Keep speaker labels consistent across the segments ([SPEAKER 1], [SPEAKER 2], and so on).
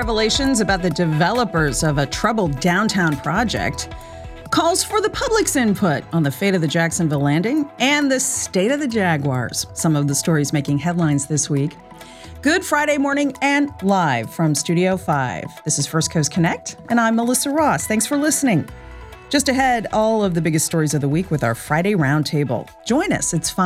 [SPEAKER 1] revelations about the developers of a troubled downtown project, calls for the public's input on the fate of the Jacksonville Landing, and the state of the Jaguars. Some of the stories making headlines this week. Good Friday morning and live from Studio 5. This is First Coast Connect, and I'm Melissa Ross. Thanks for listening. Just ahead, all of the biggest stories of the week with our Friday Roundtable. Join us. It's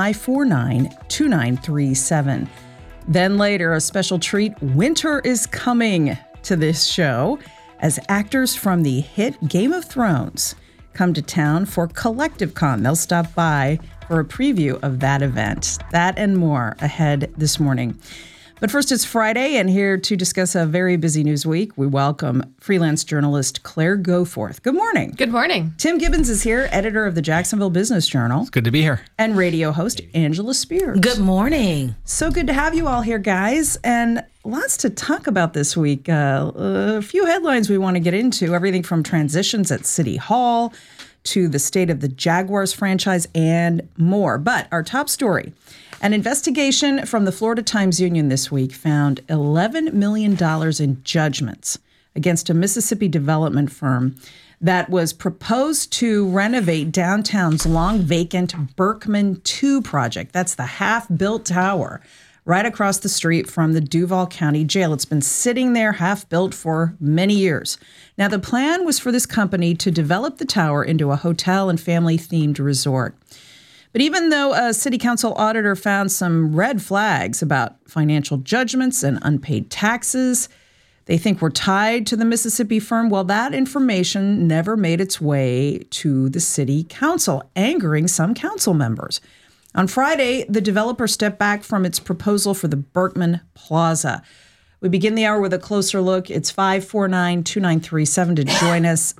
[SPEAKER 1] 549-2937. Then later, a special treat. Winter is coming to this show as actors from the hit Game of Thrones come to town for Collective Con. They'll stop by for a preview of that event. That and more ahead this morning. But first, it's Friday, and here to discuss a very busy news week, we welcome freelance journalist Claire Goforth. Good morning.
[SPEAKER 2] Good morning.
[SPEAKER 1] Tim Gibbons is here, editor of the Jacksonville Business Journal.
[SPEAKER 3] It's good to be here.
[SPEAKER 1] And radio host Angela Spears.
[SPEAKER 4] Good morning.
[SPEAKER 1] So good to have you all here, guys. And lots to talk about this week. A few headlines we want to get into, everything from transitions at City Hall to the state of the Jaguars franchise and more. But our top story, an investigation from the Florida Times-Union this week found $11 million in judgments against a Mississippi development firm that was proposed to renovate downtown's long-vacant Berkman 2 project. That's the half-built tower right across the street from the Duval County Jail. It's been sitting there half-built for many years. Now, the plan was for this company to develop the tower into a hotel and family-themed resort. But even though a city council auditor found some red flags about financial judgments and unpaid taxes they think were tied to the Mississippi firm, well, that information never made its way to the city council, angering some council members. On Friday, the developer stepped back from its proposal for the Berkman Plaza. We begin the hour with a closer look. It's 549-2937 to join us,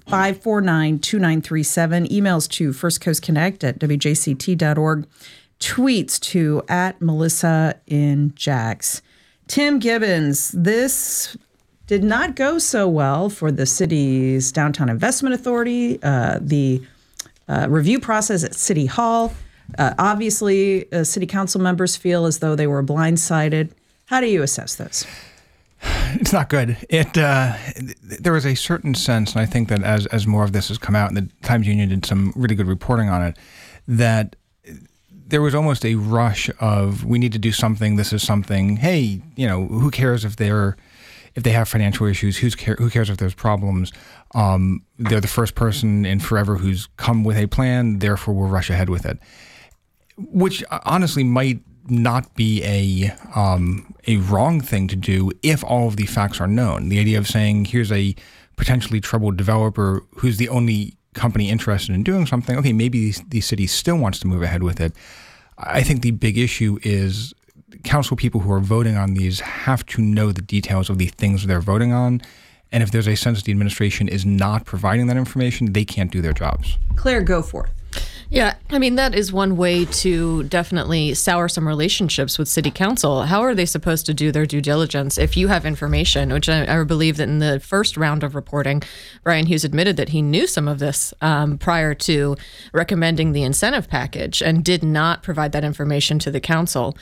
[SPEAKER 1] 549-2937. Emails to firstcoastconnect@wjct.org. Tweets to @MelissaInJax. Tim Gibbons, this did not go so well for the city's Downtown Investment Authority, the review process at City Hall. Obviously, city council members feel as though they were blindsided. How do you assess this?
[SPEAKER 3] It's not good. There was a certain sense, and I think that as more of this has come out, and the Times-Union did some really good reporting on it, that there was almost a rush of, we need to do something, this is something, hey, who cares if they have financial issues, who cares if there's problems? They're the first person in forever who's come with a plan, therefore we'll rush ahead with it. Which honestly might not be a wrong thing to do if all of the facts are known. The idea of saying, here's a potentially troubled developer who's the only company interested in doing something, okay, maybe the city still wants to move ahead with it. I think the big issue is council people who are voting on these have to know the details of the things they're voting on. And if there's a sense the administration is not providing that information, they can't do their jobs.
[SPEAKER 1] Claire, go for it.
[SPEAKER 2] Yeah, I mean, that is one way to definitely sour some relationships with city council. How are they supposed to do their due diligence if you have information, which I believe that in the first round of reporting, Brian Hughes admitted that he knew some of this prior to recommending the incentive package and did not provide that information to the council.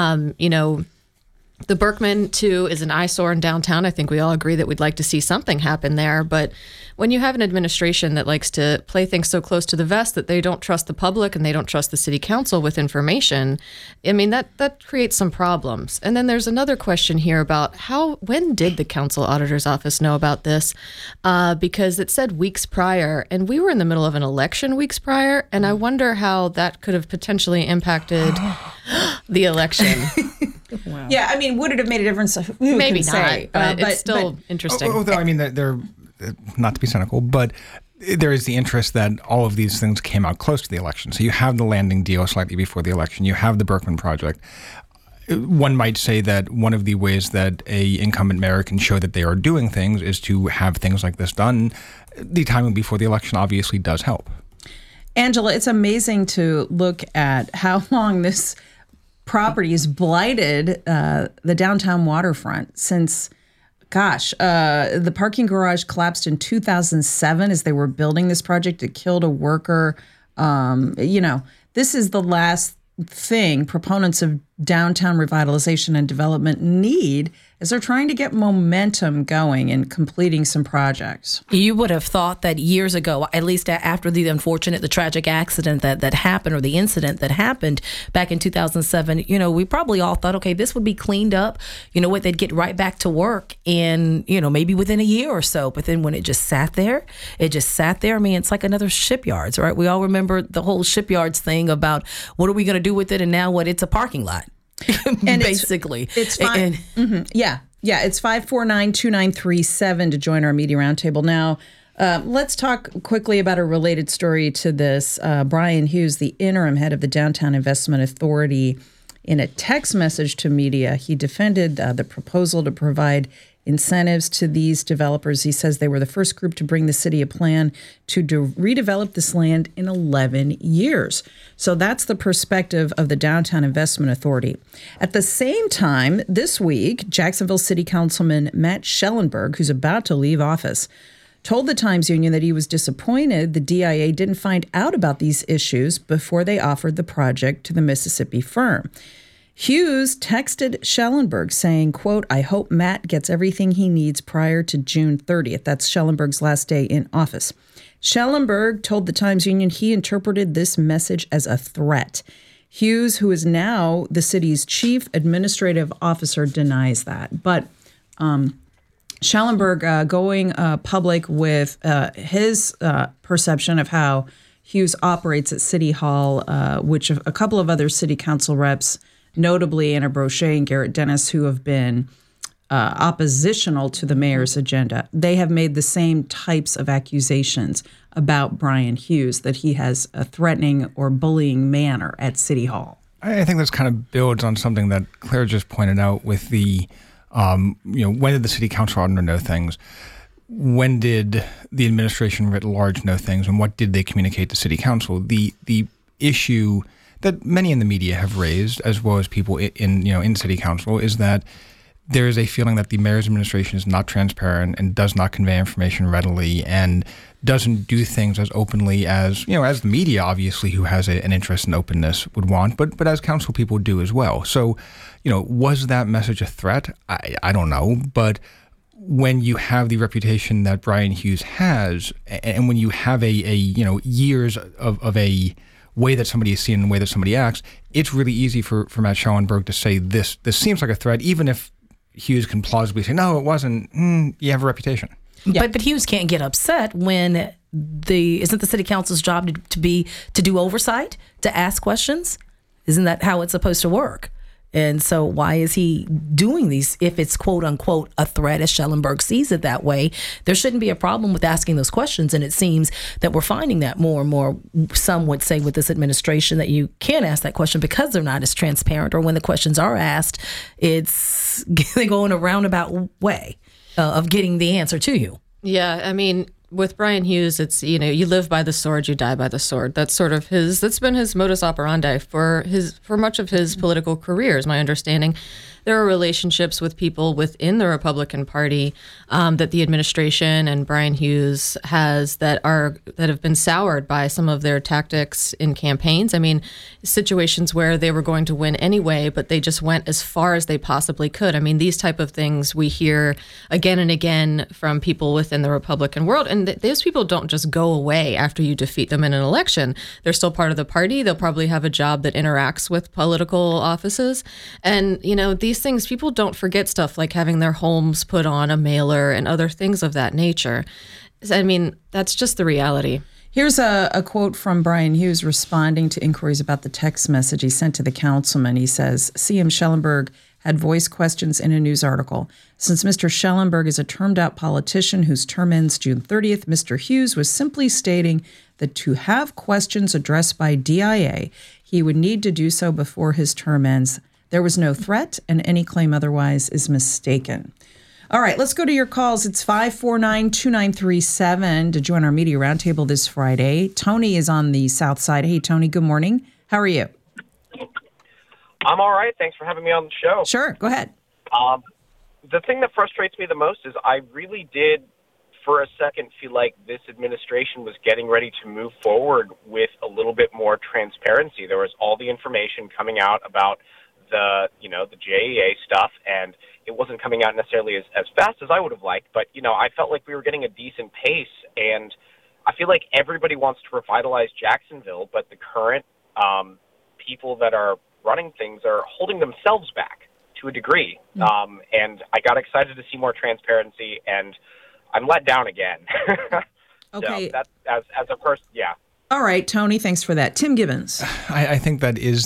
[SPEAKER 2] The Berkman 2 is an eyesore in downtown. I think we all agree that we'd like to see something happen there. But when you have an administration that likes to play things so close to the vest that they don't trust the public and they don't trust the city council with information, I mean, that creates some problems. And then there's another question here about when did the council auditor's office know about this? Because it said weeks prior, and we were in the middle of an election weeks prior, and I wonder how that could have potentially impacted the election.
[SPEAKER 1] Wow. Yeah, I mean, would it have made a difference?
[SPEAKER 2] Maybe not, but it's still interesting.
[SPEAKER 3] Although, I mean, they're not to be cynical, but there is the interest that all of these things came out close to the election. So you have the landing deal slightly before the election. You have the Berkman project. One might say that one of the ways that a incumbent mayor can show that they are doing things is to have things like this done. The timing before the election obviously does help.
[SPEAKER 1] Angela, it's amazing to look at how long this property has blighted the downtown waterfront since, the parking garage collapsed in 2007 as they were building this project. It killed a worker. This is the last thing proponents of downtown revitalization and development need as they're trying to get momentum going and completing some projects.
[SPEAKER 4] You would have thought that years ago, at least after the tragic accident that happened, or the incident that happened back in 2007, we probably all thought, okay, this would be cleaned up. You know what, they'd get right back to work in, maybe within a year or so. But then when it just sat there. I mean, it's like another shipyards, right? We all remember the whole shipyards thing about what are we going to do with it? And now it's a parking lot.
[SPEAKER 1] And
[SPEAKER 4] basically,
[SPEAKER 1] it's fine. Yeah, it's 549-2937 to join our media roundtable. Now, let's talk quickly about a related story to this. Brian Hughes, the interim head of the Downtown Investment Authority, in a text message to media, he defended the proposal to provide incentives to these developers. He says they were the first group to bring the city a plan to redevelop this land in 11 years. So that's the perspective of the Downtown Investment Authority. At the same time, this week, Jacksonville City Councilman Matt Schellenberg, who's about to leave office, told the Times-Union that he was disappointed the DIA didn't find out about these issues before they offered the project to the Mississippi firm. Hughes texted Schellenberg saying, quote, "I hope Matt gets everything he needs prior to June 30th. That's Schellenberg's last day in office. Schellenberg told the Times-Union he interpreted this message as a threat. Hughes, who is now the city's chief administrative officer, denies that. But Schellenberg going public with his perception of how Hughes operates at City Hall, which a couple of other city council reps, notably Anna Brochet and Garrett Dennis, who have been oppositional to the mayor's agenda, they have made the same types of accusations about Brian Hughes, that he has a threatening or bullying manner at City Hall.
[SPEAKER 3] I think this kind of builds on something that Claire just pointed out with the, when did the city council know things? When did the administration writ large know things? And what did they communicate to city council? The issue that many in the media have raised, as well as people in city council, is that there is a feeling that the mayor's administration is not transparent and does not convey information readily and doesn't do things as openly as the media, obviously, who has an interest in openness, would want, but as council people do as well. So, was that message a threat? I don't know, but when you have the reputation that Brian Hughes has, and when you have a years of a way that somebody is seen and the way that somebody acts, it's really easy for Matt Schellenberg to say this seems like a threat, even if Hughes can plausibly say, no, it wasn't. You have a reputation.
[SPEAKER 4] Yeah. But Hughes can't get upset when isn't the city council's job to do oversight, to ask questions? Isn't that how it's supposed to work? And so why is he doing these? If it's quote unquote a threat, as Schellenberg sees it that way, there shouldn't be a problem with asking those questions. And it seems that we're finding that more and more. Some would say with this administration that you can't ask that question because they're not as transparent, or when the questions are asked, they go in a roundabout way of getting the answer to you.
[SPEAKER 2] Yeah, I mean, with Brian Hughes, it's, you live by the sword, you die by the sword. That's sort of that's been his modus operandi for much of his political career, is my understanding. There are relationships with people within the Republican Party that the administration and Brian Hughes has that have been soured by some of their tactics in campaigns. I mean, situations where they were going to win anyway, but they just went as far as they possibly could. I mean, these type of things we hear again and again from people within the Republican world, and those people don't just go away after you defeat them in an election. They're still part of the party. They'll probably have a job that interacts with political offices, and these things, people don't forget stuff like having their homes put on a mailer and other things of that nature. I mean, that's just the reality.
[SPEAKER 1] Here's a quote from Brian Hughes responding to inquiries about the text message he sent to the councilman. He says, CM Schellenberg had voiced questions in a news article. Since Mr. Schellenberg is a termed-out politician whose term ends June 30th, Mr. Hughes was simply stating that to have questions addressed by DIA, he would need to do so before his term ends. There was no threat, and any claim otherwise is mistaken. All right, let's go to your calls. It's 549-2937 to join our media roundtable this Friday. Tony is on the south side. Hey, Tony, good morning. How are you?
[SPEAKER 5] I'm all right. Thanks for having me on the show.
[SPEAKER 1] Sure, go ahead.
[SPEAKER 5] The thing that frustrates me the most is I really did, for a second, feel like this administration was getting ready to move forward with a little bit more transparency. There was all the information coming out about the JEA stuff, and it wasn't coming out necessarily as fast as I would have liked, but, I felt like we were getting a decent pace, and I feel like everybody wants to revitalize Jacksonville, but the current people that are running things are holding themselves back to a degree. And I got excited to see more transparency, and I'm let down again.
[SPEAKER 1] Okay.
[SPEAKER 5] So that's, as a person, yeah.
[SPEAKER 1] All right, Tony, thanks for that. Tim Gibbons.
[SPEAKER 3] I think that is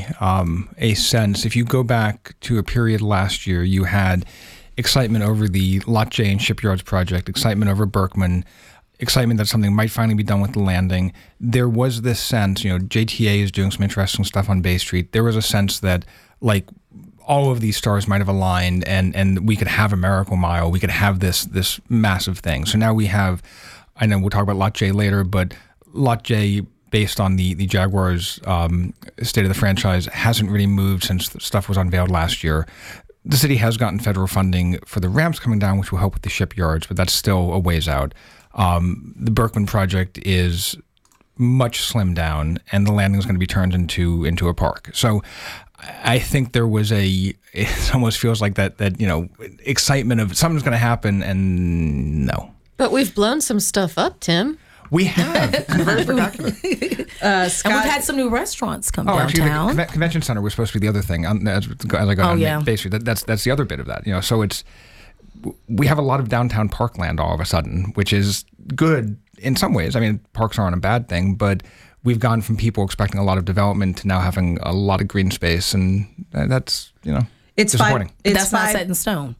[SPEAKER 3] a sense. If you go back to a period last year, you had excitement over the Lot J and Shipyards project, excitement over Berkman, excitement that something might finally be done with the landing. There was this sense, JTA is doing some interesting stuff on Bay Street. There was a sense that, like, all of these stars might have aligned, and we could have a Miracle Mile. We could have this massive thing. So now we have, I know we'll talk about Lot J later, but Lot J, based on the Jaguars' state of the franchise, hasn't really moved since the stuff was unveiled last year. The city has gotten federal funding for the ramps coming down, which will help with the shipyards, but that's still a ways out. The Berkman project is much slimmed down, and the landing is going to be turned into a park. So I think there was it almost feels like that excitement of something's going to happen, and no.
[SPEAKER 2] But we've blown some stuff up, Tim.
[SPEAKER 3] We have. It's very spectacular.
[SPEAKER 1] Scott,
[SPEAKER 4] And we've had some new restaurants come
[SPEAKER 3] Actually,
[SPEAKER 4] downtown.
[SPEAKER 3] the convention center was supposed to be the other thing. As I go down Bay Street, that's the other bit of that. So we have a lot of downtown parkland all of a sudden, which is good in some ways. I mean, parks aren't a bad thing, but we've gone from people expecting a lot of development to now having a lot of green space, and that's
[SPEAKER 1] it's
[SPEAKER 3] disappointing.
[SPEAKER 4] That's not set in stone.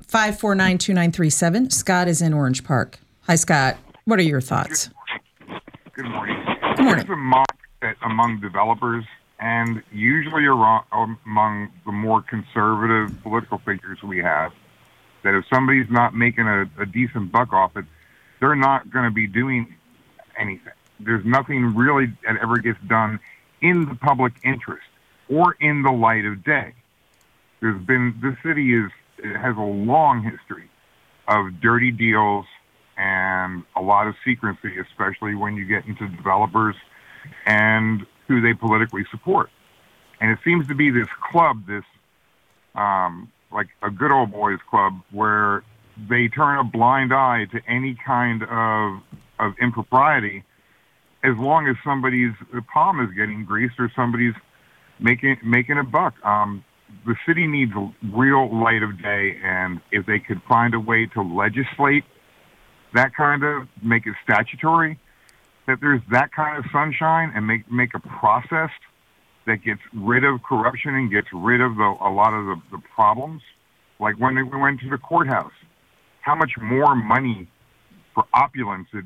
[SPEAKER 1] 5492937. Scott is in Orange Park. Hi, Scott. What are your thoughts?
[SPEAKER 6] Good morning.
[SPEAKER 1] Good morning.
[SPEAKER 6] There's a mindset among developers, and usually among the more conservative political figures we have, that if somebody's not making a decent buck off it, they're not going to be doing anything. There's nothing really that ever gets done in the public interest or in the light of day. This city has a long history of dirty deals and a lot of secrecy, especially when you get into developers and who they politically support. And it seems to be this club, like a good old boys club, where they turn a blind eye to any kind of impropriety, as long as somebody's palm is getting greased or somebody's making a buck. The city needs a real light of day, and if they could find a way to legislate that kind of, make it statutory, that there's that kind of sunshine, and make a process that gets rid of corruption and gets rid of a lot of the problems. Like when we went to the courthouse, how much more money for opulence is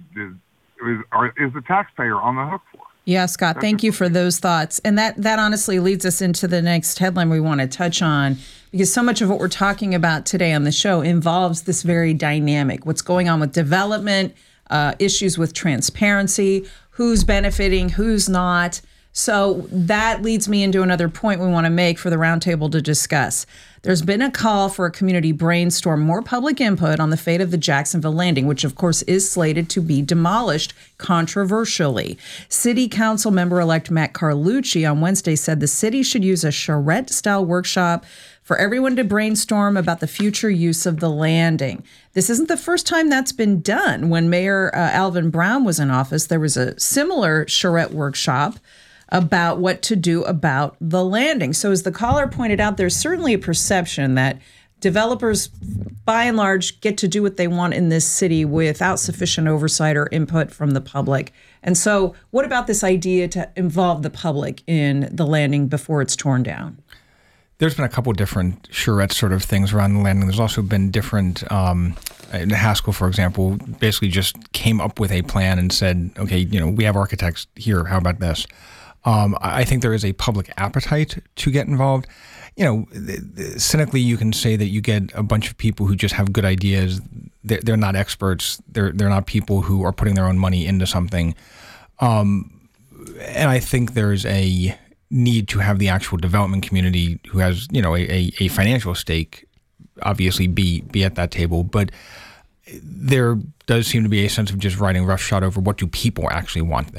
[SPEAKER 6] the taxpayer on the hook for?
[SPEAKER 1] Yeah, Scott, thank you for those thoughts. And that honestly leads us into the next headline we want to touch on, because so much of what we're talking about today on the show involves this very dynamic, what's going on with development, issues with transparency, who's benefiting, who's not. So that leads me into another point we want to make for the roundtable to discuss. There's been a call for a community brainstorm, more public input on the fate of the Jacksonville Landing, which of course is slated to be demolished controversially. City Council member-elect Matt Carlucci on Wednesday said the city should use a charrette-style workshop for everyone to brainstorm about the future use of the landing. This isn't the first time that's been done. When Mayor Alvin Brown was in office, there was a similar charrette workshop about what to do about the landing. So as the caller pointed out, there's certainly a perception that developers, by and large, get to do what they want in this city without sufficient oversight or input from the public. And so what about this idea to involve the public in the landing before it's torn down?
[SPEAKER 3] There's been a couple different charrette sort of things around the landing. There's also been different, Haskell, for example, basically just came up with a plan and said, okay, we have architects here, how about this? I think there is a public appetite to get involved. Cynically, you can say that you get a bunch of people who just have good ideas. They're not experts. They're not people who are putting their own money into something. And I think there's a need to have the actual development community who has, a financial stake, obviously be at that table. But there does seem to be a sense of just riding roughshod over what do people actually want there.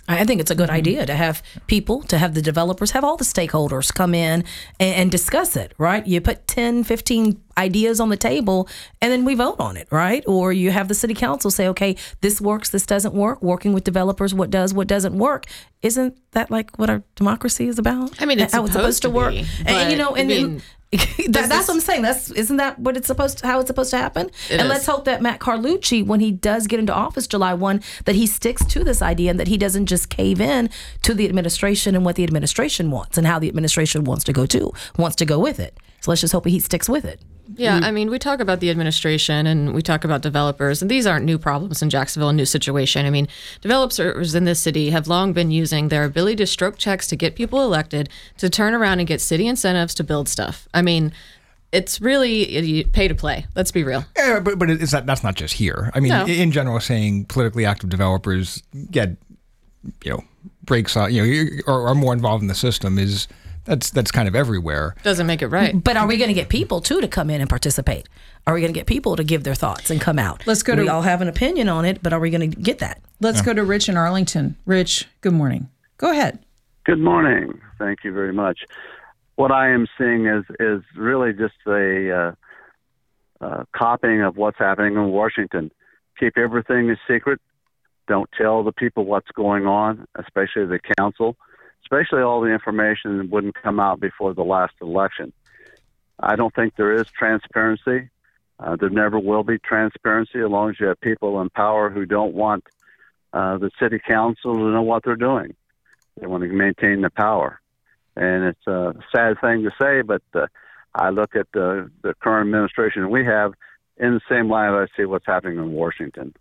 [SPEAKER 4] I think it's a good idea to have people, to have the developers, have all the stakeholders come in and discuss it, right? You put 10, 15 ideas on the table and then we vote on it, right? Or you have the city council say, okay, this works, this doesn't work, working with developers, what does, what doesn't work. Isn't that like what our democracy is about?
[SPEAKER 2] I mean, it's
[SPEAKER 4] how it's supposed to work. And, you know, and that's what I'm saying. Isn't that what it's supposed to, how it's supposed to happen? And let's hope that Matt Carlucci, when he does get into office July 1, that he sticks to this idea and that he doesn't just cave in to the administration and what the administration wants and how the administration wants to go with it. So let's just hope he sticks with it.
[SPEAKER 2] Yeah, I mean, we talk about the administration and we talk about developers, and these aren't new problems in Jacksonville, a new situation. I mean, developers in this city have long been using their ability to stroke checks to get people elected to turn around and get city incentives to build stuff. I mean, it's really pay to play. Let's be real.
[SPEAKER 3] Yeah, but that's not just here. I mean, in general, saying politically active developers get, breaks on, or are more involved in the system is. That's kind of everywhere.
[SPEAKER 2] Doesn't make it right.
[SPEAKER 4] But are we going to get people, too, to come in and participate? Are we going to get people to give their thoughts and come out? We all have an opinion on it, but are we going to get that?
[SPEAKER 1] Let's go to Rich in Arlington. Rich, good morning. Go ahead.
[SPEAKER 7] Good morning. Thank you very much. What I am seeing is really just a copying of what's happening in Washington. Keep everything a secret. Don't tell the people what's going on, especially the council. Especially all the information that wouldn't come out before the last election. I don't think there is transparency. There never will be transparency as long as you have people in power who don't want the city council to know what they're doing. They want to maintain the power. And it's a sad thing to say, but I look at the current administration we have in the same light I see what's happening in Washington.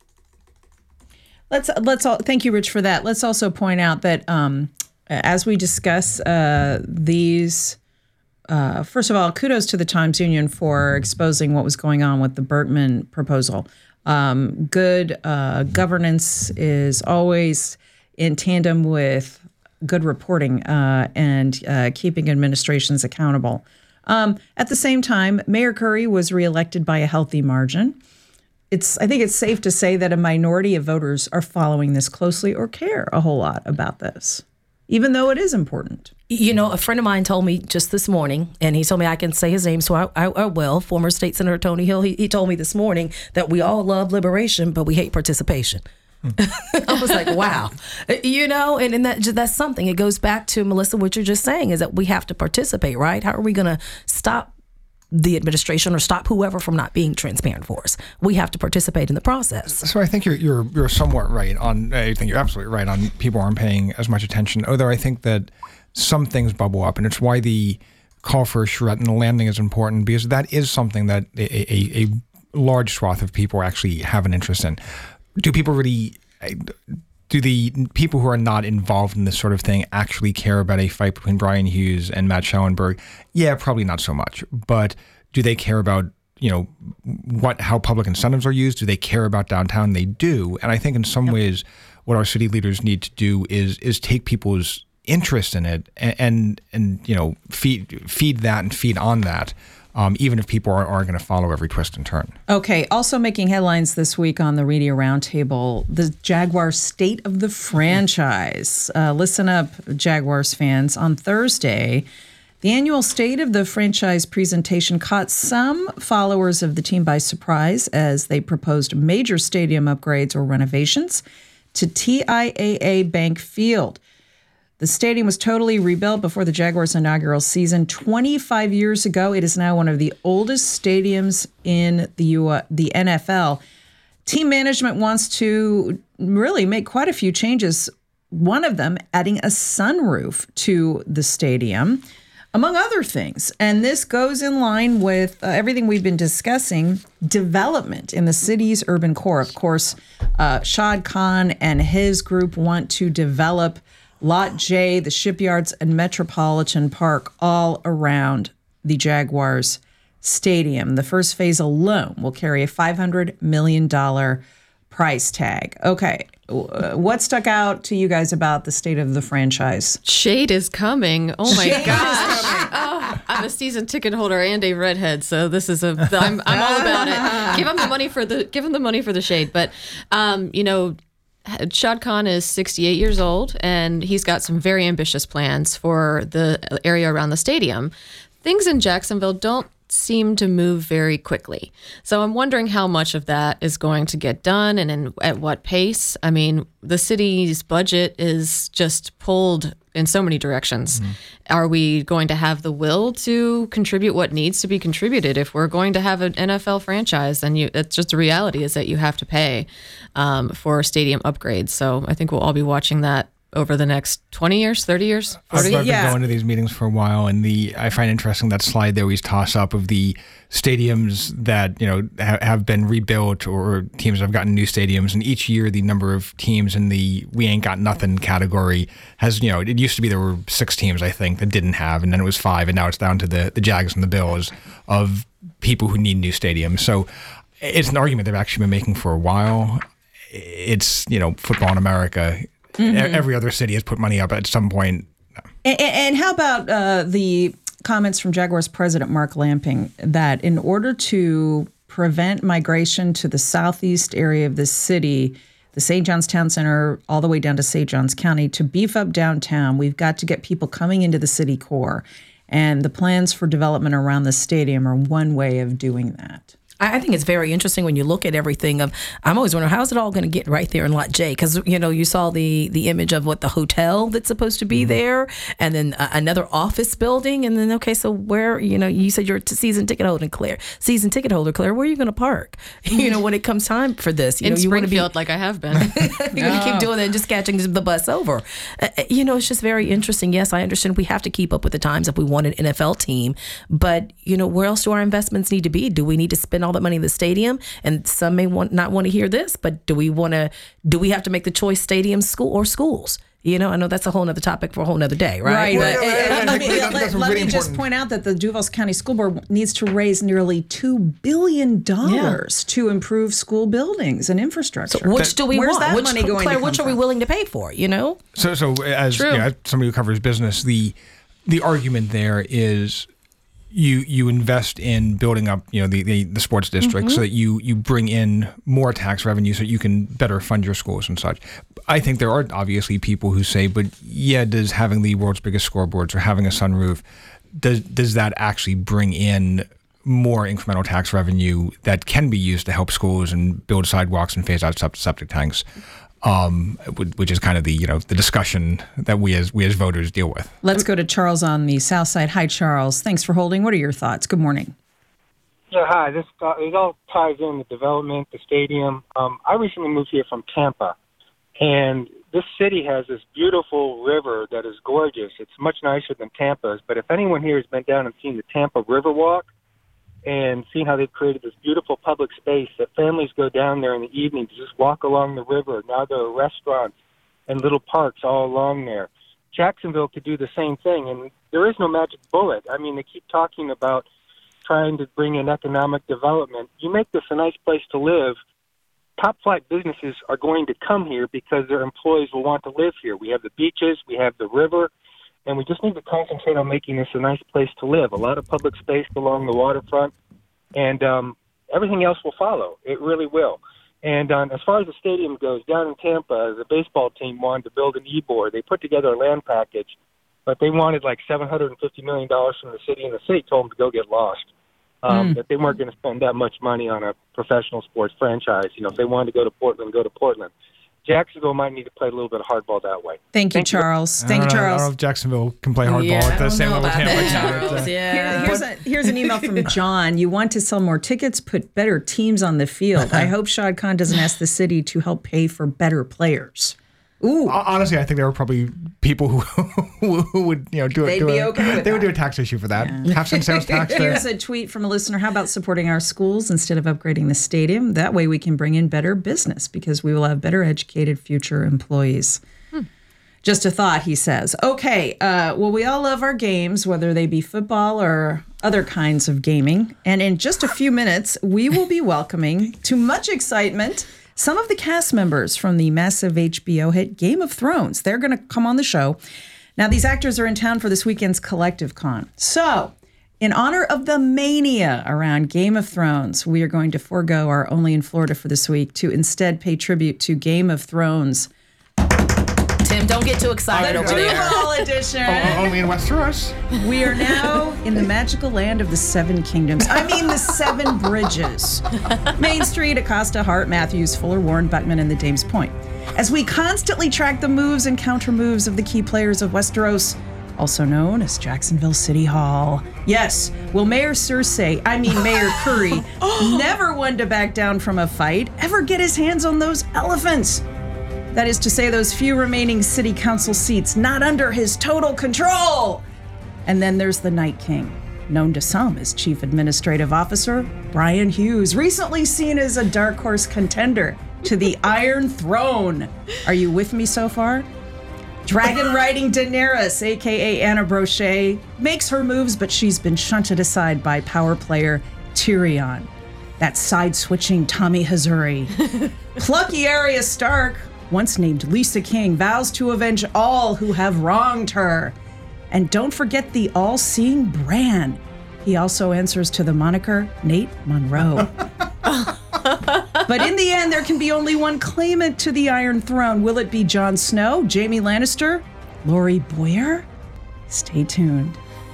[SPEAKER 1] Thank you, Rich, for that. Let's also point out that as we discuss these, first of all, kudos to the Times-Union for exposing what was going on with the Bertman proposal. Good governance is always in tandem with good reporting and keeping administrations accountable. At the same time, Mayor Curry was reelected by a healthy margin. I think it's safe to say that a minority of voters are following this closely or care a whole lot about this, even though it is important.
[SPEAKER 4] A friend of mine told me just this morning, and he told me I can say his name, so I will, former State Senator Tony Hill, he told me this morning that we all love liberation, but we hate participation. I was like, wow. And that's something. It goes back to, Melissa, what you're just saying is that we have to participate, right? How are we going to stop the administration or stop whoever from not being transparent for us? We have to participate in the process.
[SPEAKER 3] So I think you're somewhat right on. I think you're absolutely right on. People aren't paying as much attention. Although I think that some things bubble up, and it's why the call for a charrette and the landing is important, because that is something that a large swath of people actually have an interest in. Do the people who are not involved in this sort of thing actually care about a fight between Brian Hughes and Matt Schellenberg? Yeah, probably not so much. But do they care about, how public incentives are used? Do they care about downtown? They do. And I think in some ways what our city leaders need to do is take people's interest in it and feed that and feed on that. Even if people aren't going to follow every twist and turn. Okay.
[SPEAKER 1] Also making headlines this week on the Radio Roundtable, the Jaguars State of the Franchise. Listen up, Jaguars fans. On Thursday, the annual State of the Franchise presentation caught some followers of the team by surprise as they proposed major stadium upgrades or renovations to TIAA Bank Field. The stadium was totally rebuilt before the Jaguars' inaugural season 25 years ago. It is now one of the oldest stadiums in the NFL. Team management wants to really make quite a few changes, one of them adding a sunroof to the stadium, among other things. And this goes in line with everything we've been discussing, development in the city's urban core. Of course, Shad Khan and his group want to develop Lot J, the shipyards, and Metropolitan Park all around the Jaguars Stadium. The first phase alone will carry a $500 million price tag. Okay, what stuck out to you guys about the state of the franchise?
[SPEAKER 2] Shade is coming. Oh my gosh. Oh, I'm a season ticket holder and a redhead, so this is I'm all about it. Give them the money for the shade. But Shad Khan is 68 years old, and he's got some very ambitious plans for the area around the stadium. Things in Jacksonville don't seem to move very quickly. So I'm wondering how much of that is going to get done and at what pace. I mean, the city's budget is just pulled in so many directions. Mm-hmm. Are we going to have the will to contribute what needs to be contributed? If we're going to have an NFL franchise, then that's just the reality, is that you have to pay for stadium upgrades. So I think we'll all be watching that over the next 20 years, 30 years, 40
[SPEAKER 3] I've been going to these meetings for a while, and I find interesting that slide they always toss up of the stadiums that have been rebuilt or teams that have gotten new stadiums, and each year the number of teams in the we ain't got nothing category has, it used to be there were 6 teams, I think, that didn't have, and then it was 5, and now it's down to the Jags and the Bills of people who need new stadiums. So it's an argument they've actually been making for a while. It's, football in America. Mm-hmm. Every other city has put money up at some point.
[SPEAKER 1] And how about the comments from Jaguars president Mark Lamping that in order to prevent migration to the southeast area of the city, the St. John's Town Center all the way down to St. John's County, to beef up downtown, we've got to get people coming into the city core. And the plans for development around the stadium are one way of doing that.
[SPEAKER 4] I think it's very interesting when you look at everything. I'm always wondering, how is it all going to get right there in Lot J? Because, you saw the image of what the hotel that's supposed to be there, and then another office building. And then, okay, so where, you said you're a season ticket holder, Claire, where are you going to park? When it comes time for this.
[SPEAKER 2] In
[SPEAKER 4] you
[SPEAKER 2] Springfield, like I have been.
[SPEAKER 4] You're going to keep doing that and just catching the bus over. It's just very interesting. Yes, I understand we have to keep up with the times if we want an NFL team. But, where else do our investments need to be? Do we need to spend all that money in the stadium? And some may not want to hear this, but do we have to make the choice stadium, school, or schools? I know that's a whole nother topic for a whole nother day, right?
[SPEAKER 1] Let me just point out that the Duval County School Board needs to raise nearly $2 billion to improve school buildings and infrastructure.
[SPEAKER 4] So which do we
[SPEAKER 1] Where's
[SPEAKER 4] want?
[SPEAKER 1] that money going
[SPEAKER 4] Claire,
[SPEAKER 1] to come
[SPEAKER 4] which are we willing to pay for,
[SPEAKER 3] So as somebody who covers business, the argument there is you invest in building up, the sports district, so that you bring in more tax revenue so that you can better fund your schools and such. I think there are obviously people who say, but does having the world's biggest scoreboards or having a sunroof, does that actually bring in more incremental tax revenue that can be used to help schools and build sidewalks and phase out septic tanks? Which is kind of the discussion that we as voters deal with.
[SPEAKER 1] Let's go to Charles on the south side. Hi, Charles. Thanks for holding. What are your thoughts? Good morning.
[SPEAKER 8] Yeah, hi. It all ties in the development, the stadium. I recently moved here from Tampa, and this city has this beautiful river that is gorgeous. It's much nicer than Tampa's, but if anyone here has been down and seen the Tampa Riverwalk and seen how they've created this beautiful public space that families go down there in the evening to just walk along the river. Now there are restaurants and little parks all along there. Jacksonville could do the same thing, and there is no magic bullet. I mean, they keep talking about trying to bring in economic development. You make this a nice place to live, top-flight businesses are going to come here because their employees will want to live here. We have the beaches, we have the river, and we just need to concentrate on making this a nice place to live. A lot of public space along the waterfront, and everything else will follow. It really will. And as far as the stadium goes, down in Tampa, the baseball team wanted to build an e-board. They put together a land package, but they wanted like $750 million from the city, and the city told them to go get lost. That they weren't going to spend that much money on a professional sports franchise. If they wanted to go to Portland, go to Portland. Jacksonville might need to play a little bit of hardball that way.
[SPEAKER 1] Thank you, Charles. Thank you, Charles.
[SPEAKER 3] I don't know if Jacksonville can play hardball at the same level Tampa
[SPEAKER 1] can. Here's an email from John. You want to sell more tickets, put better teams on the field. I hope Shad Khan doesn't ask the city to help pay for better players. Ooh.
[SPEAKER 3] Honestly, I think there are probably people who would do it. They would do a tax issue for that. Yeah. Have some sales tax.
[SPEAKER 1] Here's a tweet from a listener. How about supporting our schools instead of upgrading the stadium? That way we can bring in better business because we will have better educated future employees. Just a thought, he says. Okay, well, we all love our games, whether they be football or other kinds of gaming. And in just a few minutes, we will be welcoming, to much excitement, some of the cast members from the massive HBO hit Game of Thrones. They're going to come on the show. Now, these actors are in town for this weekend's Collective Con. So, In honor of the mania around Game of Thrones, we are going to forego our Only in Florida for this week to instead pay tribute to Game of Thrones.
[SPEAKER 4] Tim, don't get too excited over there.
[SPEAKER 1] Duval edition.
[SPEAKER 3] Only in Westeros?
[SPEAKER 1] We are now in the magical land of the Seven Kingdoms. I mean the Seven Bridges. Main Street, Acosta, Hart, Matthews, Fuller, Warren, Buckman, and the Dames Point. As we constantly track the moves and counter moves of the key players of Westeros, also known as Jacksonville City Hall. Yes, will Mayor Curry, never one to back down from a fight, ever get his hands on those elephants? That is to say, those few remaining city council seats not under his total control. And then there's the Night King, known to some as Chief Administrative Officer Brian Hughes, recently seen as a dark horse contender to the Iron Throne. Are you with me so far? Dragon riding Daenerys, aka Anna Brochet, makes her moves, but she's been shunted aside by power player Tyrion. That side-switching Tommy Hazzuri. Plucky Arya Stark, once named Lisa King, vows to avenge all who have wronged her. And don't forget the all-seeing Bran. He also answers to the moniker Nate Monroe. But in the end, there can be only one claimant to the Iron Throne. Will it be Jon Snow, Jaime Lannister, Laurie Boyer? Stay tuned.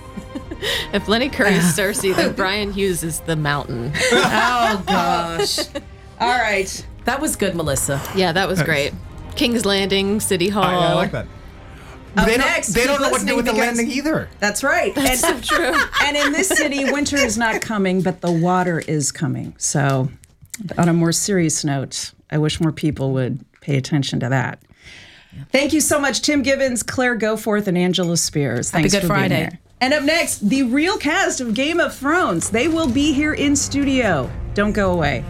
[SPEAKER 2] If Lenny Curry is Cersei, then Brian Hughes is the Mountain.
[SPEAKER 4] Oh, gosh.
[SPEAKER 1] All right.
[SPEAKER 4] That was good, Melissa.
[SPEAKER 2] Yeah, that was great. King's Landing, City Hall.
[SPEAKER 3] I like that. They don't know what to do with the landing either.
[SPEAKER 1] That's right.
[SPEAKER 2] That's so true.
[SPEAKER 1] And in this city, winter is not coming, but the water is coming. So on a more serious note, I wish more people would pay attention to that. Thank you so much, Tim Gibbons, Claire Goforth, and Angela Spears. Thanks
[SPEAKER 4] Happy Good
[SPEAKER 1] for
[SPEAKER 4] Friday.
[SPEAKER 1] being here. And up next, the real cast of Game of Thrones. They will be here in studio. Don't go away.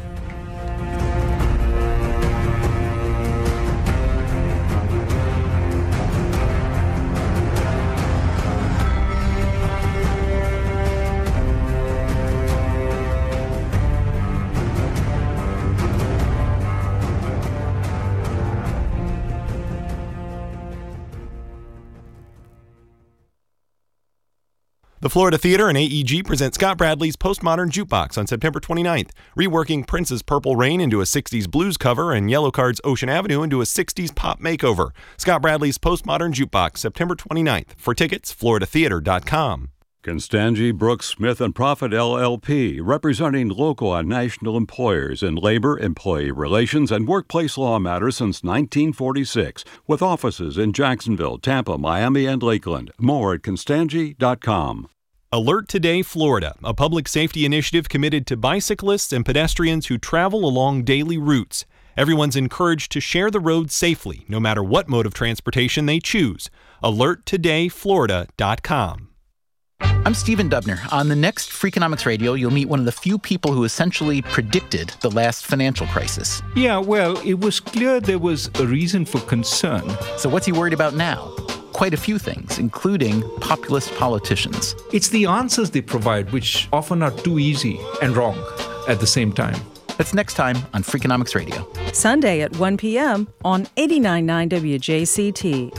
[SPEAKER 9] The Florida Theater and AEG present Scott Bradley's Postmodern Jukebox on September 29th, reworking Prince's Purple Rain into a 60s blues cover and Yellowcard's Ocean Avenue into a 60s pop makeover. Scott Bradley's Postmodern Jukebox, September 29th. For tickets, floridatheater.com.
[SPEAKER 10] Constangy Brooks Smith & Profit LLP, representing local and national employers in labor, employee relations, and workplace law matters since 1946, with offices in Jacksonville, Tampa, Miami, and Lakeland. More at constangy.com.
[SPEAKER 9] Alert Today Florida, a public safety initiative committed to bicyclists and pedestrians who travel along daily routes. Everyone's encouraged to share the road safely, no matter what mode of transportation they choose. AlertTodayFlorida.com.
[SPEAKER 11] I'm Stephen Dubner. On the next Freakonomics Radio, you'll meet one of the few people who essentially predicted the last financial crisis.
[SPEAKER 12] Yeah, well, it was clear there was a reason for concern.
[SPEAKER 11] So what's he worried about now? Quite a few things, including populist politicians.
[SPEAKER 12] It's the answers they provide, which often are too easy and wrong at the same time.
[SPEAKER 11] That's next time on Freakonomics Radio.
[SPEAKER 1] Sunday at 1 p.m. on 89.9 WJCT.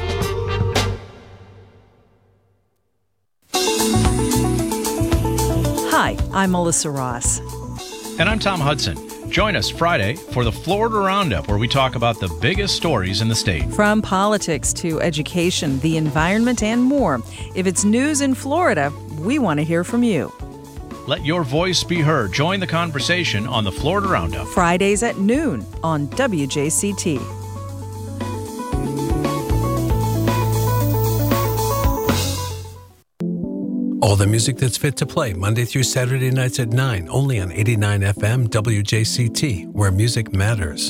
[SPEAKER 1] Hi, I'm Melissa Ross.
[SPEAKER 13] And I'm Tom Hudson. Join us Friday for the Florida Roundup, where we talk about the biggest stories in the state.
[SPEAKER 1] From politics to education, the environment, and more. If it's news in Florida, we want to hear from you.
[SPEAKER 13] Let your voice be heard. Join the conversation on the Florida Roundup.
[SPEAKER 1] Fridays at noon on WJCT.
[SPEAKER 14] All the music that's fit to play Monday through Saturday nights at 9, only on 89 FM WJCT, where music matters.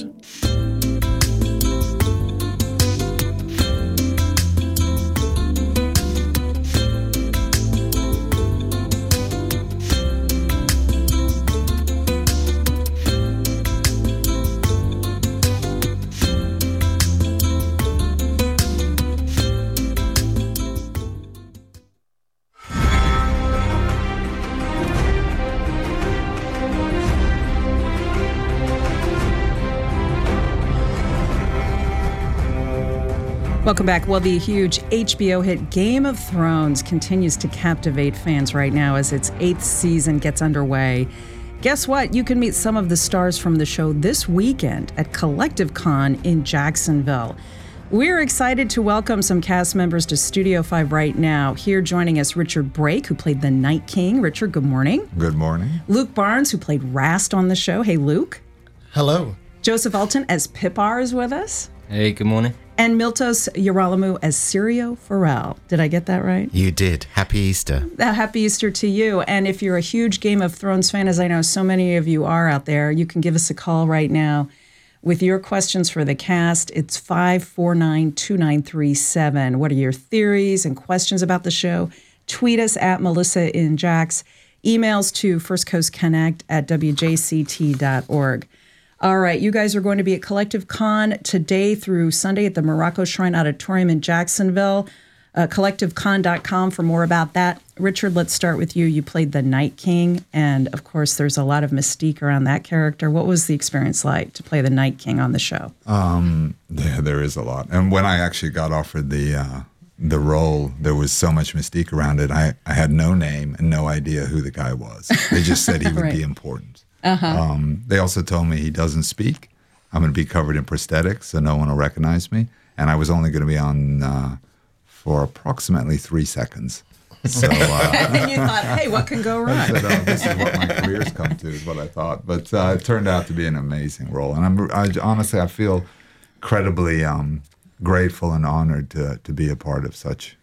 [SPEAKER 1] Welcome back. Well, the huge HBO hit Game of Thrones continues to captivate fans right now as its 8th season gets underway. Guess what? You can meet some of the stars from the show this weekend at Collective Con in Jacksonville. We're excited to welcome some cast members to Studio 5 right now. Here joining us, Richard Brake, who played the Night King. Richard, good morning.
[SPEAKER 15] Good morning.
[SPEAKER 1] Luke Barnes, who played Rast on the show. Hey, Luke.
[SPEAKER 16] Hello.
[SPEAKER 1] Joseph Alton as Pipar is with us.
[SPEAKER 17] Hey, good morning.
[SPEAKER 1] And Miltos Gerolamo as Syrio Forel. Did I get that right?
[SPEAKER 18] You did. Happy Easter.
[SPEAKER 1] Happy Easter to you. And if you're a huge Game of Thrones fan, as I know so many of you are out there, you can give us a call right now with your questions for the cast. It's 549-2937. What are your theories and questions about the show? Tweet us at Melissa in Jax. Emails to firstcoastconnect@wjct.org. All right, you guys are going to be at Collective Con today through Sunday at the Morocco Shrine Auditorium in Jacksonville. CollectiveCon.com for more about that. Richard, let's start with you. You played the Night King, and of course, there's a lot of mystique around that character. What was the experience like to play the Night King on the show?
[SPEAKER 15] Yeah, there is a lot. And when I actually got offered the role, there was so much mystique around it. I had no name and no idea who the guy was. They just said he would be important. They also told me he doesn't speak. I'm going to be covered in prosthetics, so no one will recognize me. And I was only going to be on for approximately 3 seconds. So,
[SPEAKER 1] and you thought, hey, what can go wrong?
[SPEAKER 15] I said, this is what my career's come to, is what I thought. But it turned out to be an amazing role. And honestly, I feel incredibly grateful and honored to be a part of such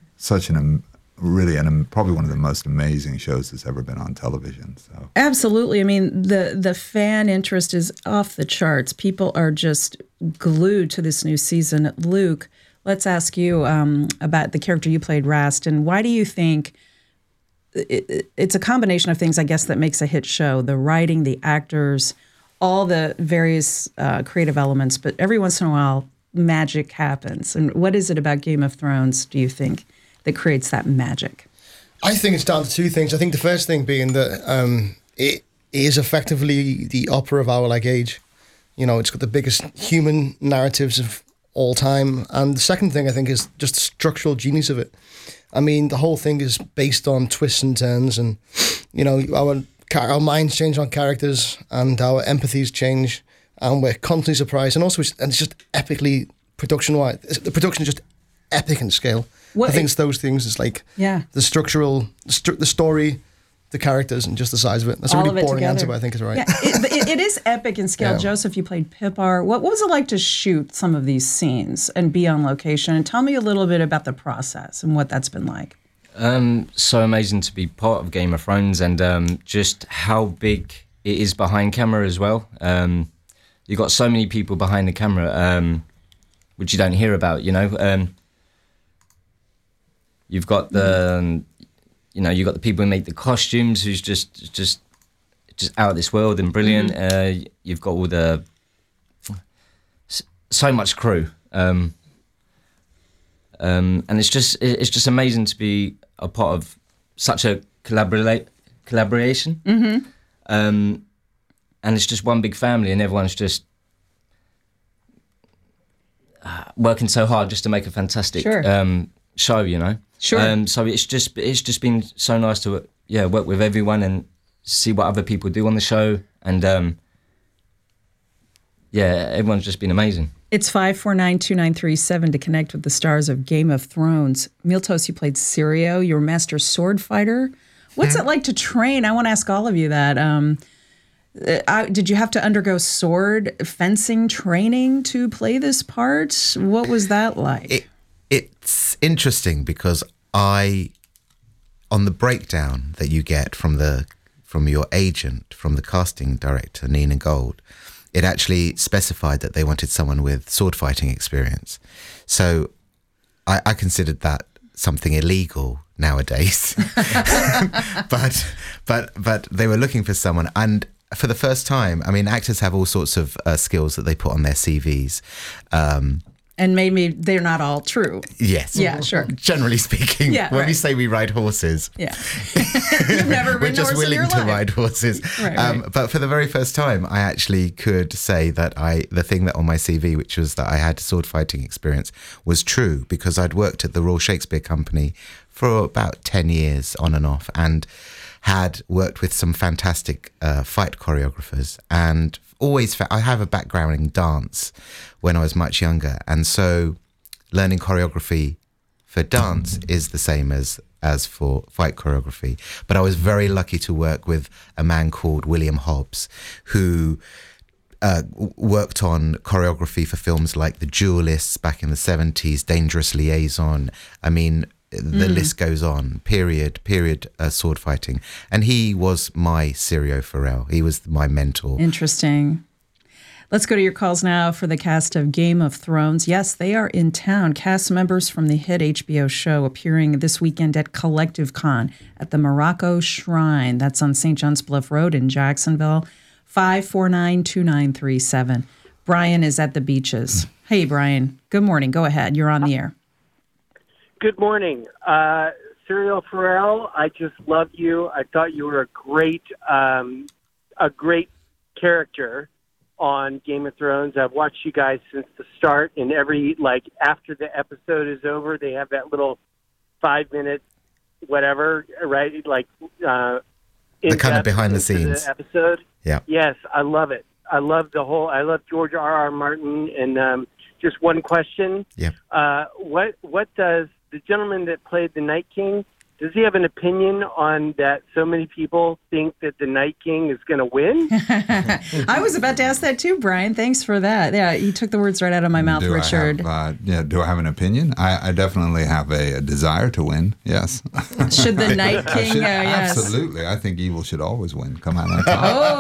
[SPEAKER 15] probably one of the most amazing shows that's ever been on television. So
[SPEAKER 1] absolutely. I mean, the fan interest is off the charts. People are just glued to this new season. Luke, let's ask you about the character you played, Rast, and why do you think it's a combination of things, I guess, that makes a hit show? The writing, the actors, all the various creative elements, but every once in a while, magic happens. And what is it about Game of Thrones, do you think, that creates that magic?
[SPEAKER 16] I think it's down to two things. I think the first thing being that it is effectively the opera of our age. You know, it's got the biggest human narratives of all time. And the second thing I think is just the structural genius of it. I mean, the whole thing is based on twists and turns, and you know, our minds change on characters and our empathies change, and we're constantly surprised. And also, it's just epically production-wise. The production is just epic in scale. I think it's those things. It's like the structural, the story, the characters, and just the size of it. That's a really boring answer, but I think it's right.
[SPEAKER 1] Yeah, it is epic in scale. Yeah. Joseph, you played Pipar. What was it like to shoot some of these scenes and be on location? And tell me a little bit about the process and what that's been like.
[SPEAKER 17] So amazing to be part of Game of Thrones, and just how big it is behind camera as well. You've got so many people behind the camera, which you don't hear about, you know. You've got the, you've got the people who make the costumes, who's just out of this world and brilliant. Mm-hmm. You've got all the so much crew, and it's just amazing to be a part of such a collaboration. Mm-hmm. And it's just one big family, and everyone's just working so hard just to make a fantastic show, you know.
[SPEAKER 1] Sure.
[SPEAKER 17] So it's just been so nice to work with everyone and see what other people do on the show, and everyone's just been amazing.
[SPEAKER 1] It's 549-2937 to connect with the stars of Game of Thrones. Miltos, you played Syrio. You're a master sword fighter. What's it like to train? I want to ask all of you that. Did you have to undergo sword fencing training to play this part? What was that like?
[SPEAKER 18] It's interesting because on the breakdown that you get from your agent, from the casting director, Nina Gold, it actually specified that they wanted someone with sword fighting experience. So I considered that something illegal nowadays, but they were looking for someone. And for the first time, I mean, actors have all sorts of skills that they put on their CVs.
[SPEAKER 1] And maybe they're not all true.
[SPEAKER 18] Yes.
[SPEAKER 1] Yeah, sure.
[SPEAKER 18] Generally speaking,
[SPEAKER 1] Yeah,
[SPEAKER 18] when
[SPEAKER 1] right.
[SPEAKER 18] we say we ride horses,
[SPEAKER 1] Yeah. You've never
[SPEAKER 18] we're
[SPEAKER 1] ridden a
[SPEAKER 18] just
[SPEAKER 1] horse in
[SPEAKER 18] willing
[SPEAKER 1] your
[SPEAKER 18] to
[SPEAKER 1] life.
[SPEAKER 18] ride horses.
[SPEAKER 1] Right.
[SPEAKER 18] But for the very first time, I actually could say that the thing that on my CV, which was that I had sword fighting experience, was true, because I'd worked at the Royal Shakespeare Company for about 10 years on and off, and had worked with some fantastic fight choreographers, and I have a background in dance when I was much younger, and so learning choreography for dance is the same as for fight choreography. But I was very lucky to work with a man called William Hobbs, who worked on choreography for films like The Duelists back in the 70s, Dangerous Liaison. I mean, the list goes on. Period sword fighting. And he was my Syrio Forel. He was my mentor.
[SPEAKER 1] Interesting. Let's go to your calls now for the cast of Game of Thrones. Yes, they are in town. Cast members from the hit HBO show appearing this weekend at Collective Con at the Morocco Shrine. That's on St. John's Bluff Road in Jacksonville. 549-2937. Brian is at the Beaches. Hey, Brian. Good morning. Go ahead. You're on the air.
[SPEAKER 19] Good morning. Syrio Forel, I just love you. I thought you were a great character on Game of Thrones. I've watched you guys since the start, and after the episode is over, they have that little 5-minute whatever, right?
[SPEAKER 18] The kind of behind the scenes
[SPEAKER 19] episode.
[SPEAKER 18] Yeah.
[SPEAKER 19] Yes, I love it. I love George R.R. Martin. And just one question.
[SPEAKER 18] Yeah.
[SPEAKER 19] What does the gentleman that played the Night King, does he have an opinion on that so many people think that the Night King is going to win?
[SPEAKER 1] I was about to ask that too, Brian. Thanks for that. Yeah, you took the words right out of my mouth, Richard.
[SPEAKER 15] Do I have an opinion? I definitely have a desire to win, yes.
[SPEAKER 1] Should the Night King, yes.
[SPEAKER 15] Absolutely. I think evil should always win. Come out on top.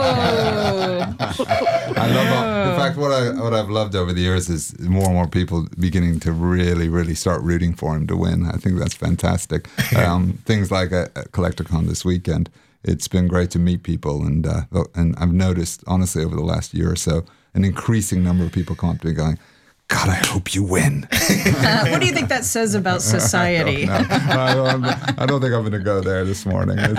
[SPEAKER 1] Oh.
[SPEAKER 15] I love, in fact, what I've loved over the years is more and more people beginning to really, really start rooting for him to win. I think that's fantastic. Things like a Collecticon this weekend. It's been great to meet people, and I've noticed, honestly, over the last year or so, an increasing number of people come up to me going, God, I hope you win.
[SPEAKER 1] What do you think that says about society?
[SPEAKER 15] I don't think I'm going to go there this morning. Probably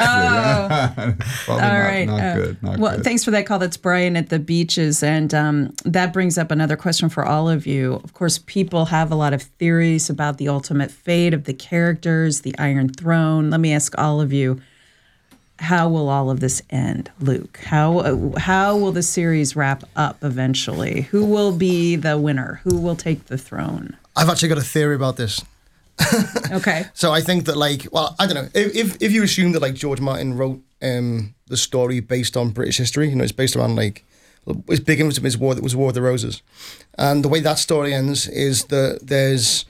[SPEAKER 1] all right.
[SPEAKER 15] Not good.
[SPEAKER 1] Well, thanks for that call. That's Brian at the Beaches. And that brings up another question for all of you. Of course, people have a lot of theories about the ultimate fate of the characters, the Iron Throne. Let me ask all of you, how will all of this end, Luke? How will the series wrap up eventually? Who will be the winner? Who will take the throne?
[SPEAKER 16] I've actually got a theory about this.
[SPEAKER 1] Okay.
[SPEAKER 16] So I think that, I don't know. If you assume that, George Martin wrote the story based on British history, it's based around, his big influence was War of the Roses. And the way that story ends is that there's,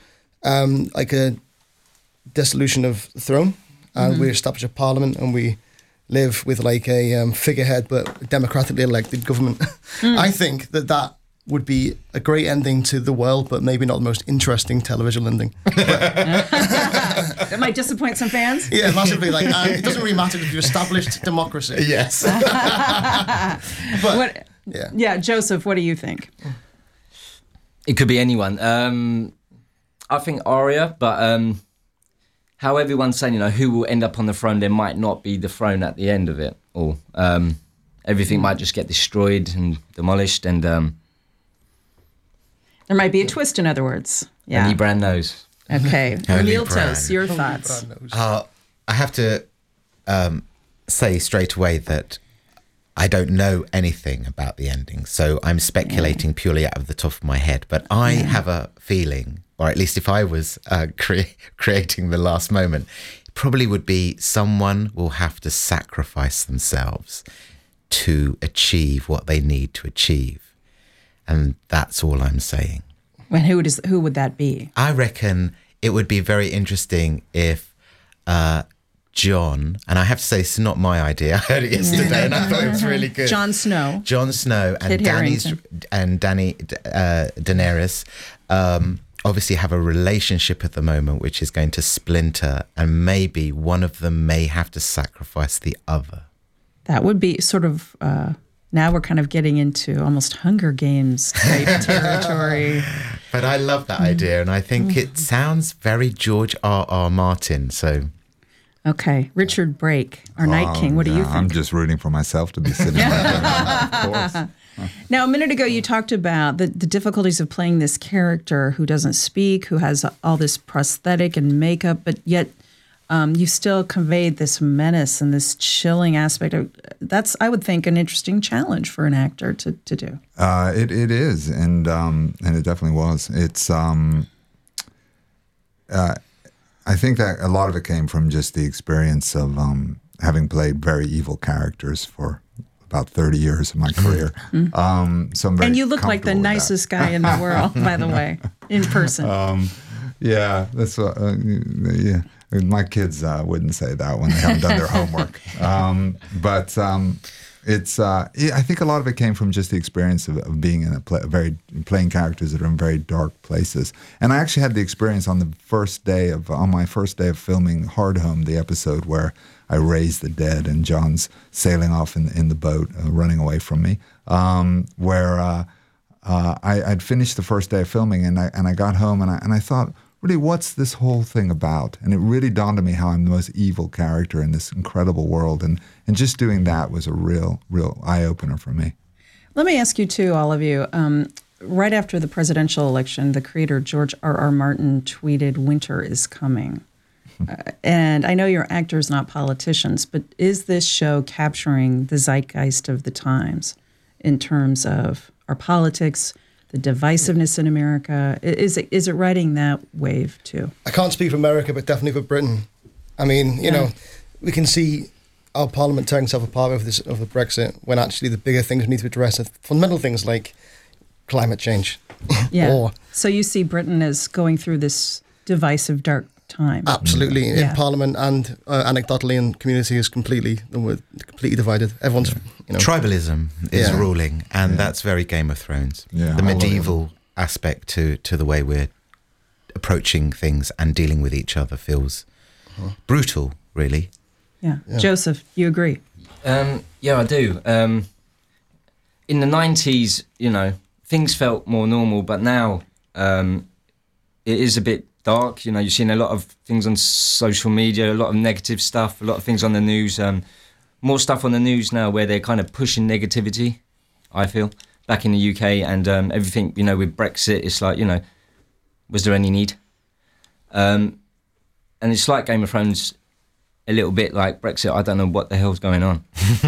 [SPEAKER 16] a dissolution of the throne, and we establish a parliament, and we live with a figurehead but democratically elected government. I think that would be a great ending to the world, but maybe not the most interesting television ending.
[SPEAKER 1] That might disappoint some fans.
[SPEAKER 16] Yeah, massively. It doesn't really matter if you've established democracy.
[SPEAKER 18] Yes.
[SPEAKER 16] But
[SPEAKER 1] yeah, Joseph, what do you think?
[SPEAKER 17] It could be anyone. I think Arya, but how everyone's saying, who will end up on the throne, there might not be the throne at the end of it, or everything might just get destroyed and demolished, and
[SPEAKER 1] there might be a twist. In other words, yeah.
[SPEAKER 17] Only Bran knows.
[SPEAKER 1] Okay,
[SPEAKER 18] Only
[SPEAKER 1] Neil
[SPEAKER 18] Bran.
[SPEAKER 1] Toast, your thoughts?
[SPEAKER 18] I have to say straight away that I don't know anything about the ending, so I'm speculating purely out of the top of my head. But I have a feeling, or at least if I was creating the last moment, it probably would be someone will have to sacrifice themselves to achieve what they need to achieve. And that's all I'm saying.
[SPEAKER 1] And who would that be?
[SPEAKER 18] I reckon it would be very interesting if John, and I have to say this is not my idea, I heard it yesterday and I thought it was really good.
[SPEAKER 1] Jon Snow and
[SPEAKER 18] Daenerys obviously have a relationship at the moment which is going to splinter, and maybe one of them may have to sacrifice the other.
[SPEAKER 1] That would be sort of Now we're kind of getting into almost Hunger Games type territory.
[SPEAKER 18] But I love that idea, and I think it sounds very George R.R. Martin. So,
[SPEAKER 1] okay, Richard Brake, our Night King. What do you think?
[SPEAKER 15] I'm just rooting for myself to be sitting right there, of course.
[SPEAKER 1] Now, a minute ago, you talked about the difficulties of playing this character who doesn't speak, who has all this prosthetic and makeup, but yet you still conveyed this menace and this chilling aspect. That's, I would think, an interesting challenge for an actor to do.
[SPEAKER 15] It is, and it definitely was. It's I think that a lot of it came from just the experience of having played very evil characters for about 30 years of my career. So I'm very
[SPEAKER 1] and you look like the
[SPEAKER 15] comfortable with
[SPEAKER 1] nicest guy in the world, by the way, in person.
[SPEAKER 15] Yeah, that's yeah. My kids wouldn't say that when they haven't done their homework. But it's I think a lot of it came from just the experience of being in playing characters that are in very dark places. And I actually had the experience on my first day of filming Hard Home, the episode where I raised the dead and John's sailing off in the boat, running away from me, where I'd finished the first day of filming and I got home and I thought, really, what's this whole thing about? And it really dawned on me how I'm the most evil character in this incredible world. And just doing that was a real eye-opener for me.
[SPEAKER 1] Let me ask you, too, all of you. Right after the presidential election, the creator George R.R. Martin tweeted, "Winter is coming." And I know you're actors, not politicians, but is this show capturing the zeitgeist of the times in terms of our politics, the divisiveness in America? Is it riding that wave too?
[SPEAKER 16] I can't speak for America, but definitely for Britain. I mean, you know, we can see our parliament tearing itself apart over the Brexit, when actually the bigger things we need to address are fundamental things like climate change.
[SPEAKER 1] Yeah. So you see Britain as going through this divisive, dark time.
[SPEAKER 16] Absolutely. In Parliament and anecdotally in community is completely divided. Everyone's,
[SPEAKER 18] tribalism is ruling, and that's very Game of Thrones.
[SPEAKER 15] Yeah,
[SPEAKER 18] the medieval aspect to the way we're approaching things and dealing with each other feels brutal, really.
[SPEAKER 1] Yeah. Joseph, you agree?
[SPEAKER 17] Yeah, I do. In the 90s, things felt more normal, but now it is a bit dark. You've seen a lot of things on social media, a lot of negative stuff, a lot of things on the news. More stuff on the news now where they're kind of pushing negativity, I feel, back in the UK. And everything, with Brexit, it's like, was there any need? And it's like Game of Thrones, a little bit like Brexit. I don't know what the hell's going on.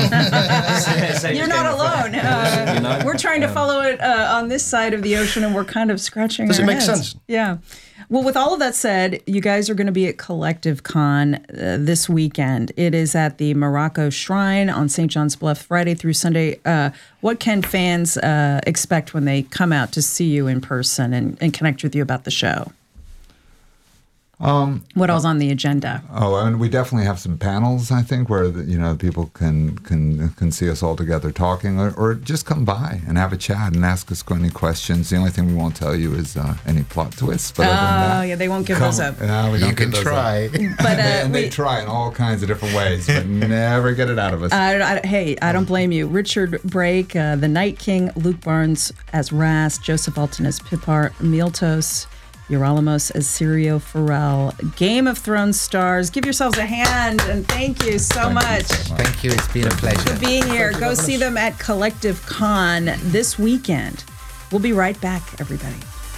[SPEAKER 1] You're not alone. We're trying to follow it on this side of the ocean, and we're kind of scratching
[SPEAKER 16] Does
[SPEAKER 1] our
[SPEAKER 16] it make
[SPEAKER 1] heads.
[SPEAKER 16] sense?
[SPEAKER 1] Yeah. Well, with all of that said, you guys are going to be at Collective Con this weekend. It is at the Morocco Shrine on St. John's Bluff, Friday through Sunday. What can fans expect when they come out to see you in person and connect with you about the show? What else on the agenda?
[SPEAKER 15] And we definitely have some panels, I think, where people can see us all together talking, or just come by and have a chat and ask us any questions. The only thing we won't tell you is any plot twists. But other than that,
[SPEAKER 1] they won't give those up.
[SPEAKER 15] No, we don't
[SPEAKER 18] you can try.
[SPEAKER 1] But
[SPEAKER 15] they try in all kinds of different ways, but never get it out of us.
[SPEAKER 1] I don't blame you. Richard Brake, the Night King, Luke Barnes as Rast, Joseph Alton as Pipar, Miltos Euronymous as Sirio Farrell. Game of Thrones stars. Give yourselves a hand, and thank you so much.
[SPEAKER 18] Thank you. It's been a pleasure.
[SPEAKER 1] For being here. Go see them at Collective Con this weekend. We'll be right back, everybody.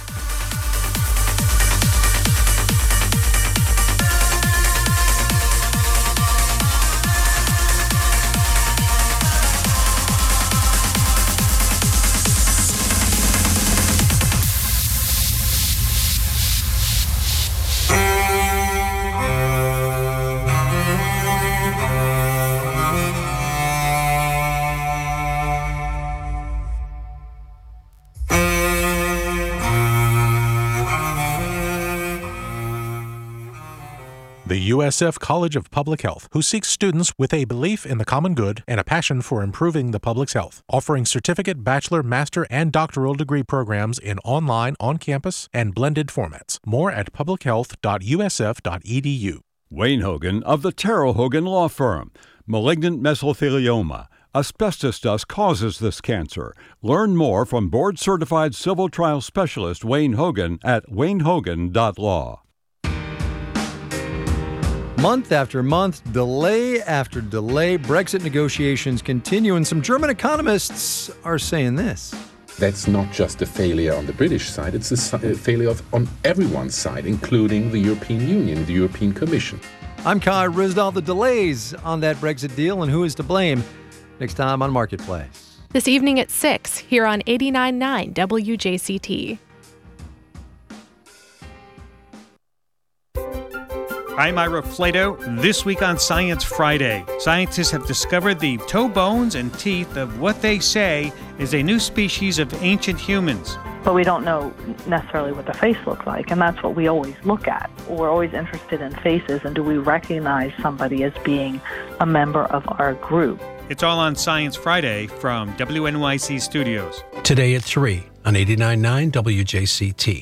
[SPEAKER 20] The USF College of Public Health, who seeks students with a belief in the common good and a passion for improving the public's health, offering certificate, bachelor, master, and doctoral degree programs in online, on-campus, and blended formats. More at publichealth.usf.edu.
[SPEAKER 10] Wayne Hogan of the Terrell Hogan Law Firm. Malignant mesothelioma, Asbestos dust causes this cancer. Learn more from board-certified civil trial specialist Wayne Hogan at waynehogan.law.
[SPEAKER 21] Month after month, delay after delay, Brexit negotiations continue, and some German economists are saying this.
[SPEAKER 22] That's not just a failure on the British side, it's a failure on everyone's side, including the European Union, the European Commission.
[SPEAKER 21] I'm Kai Rizdal. The delays on that Brexit deal and who is to blame next time on Marketplace.
[SPEAKER 23] This evening at 6 here on 89.9 WJCT.
[SPEAKER 24] I'm Ira Flato. This week on Science Friday, scientists have discovered the toe bones and teeth of what they say is a new species of ancient humans.
[SPEAKER 25] But we don't know necessarily what the face looks like, and that's what we always look at. We're always interested in faces, and do we recognize somebody as being a member of our group?
[SPEAKER 24] It's all on Science Friday from WNYC Studios.
[SPEAKER 14] Today at 3 on 89.9 WJCT.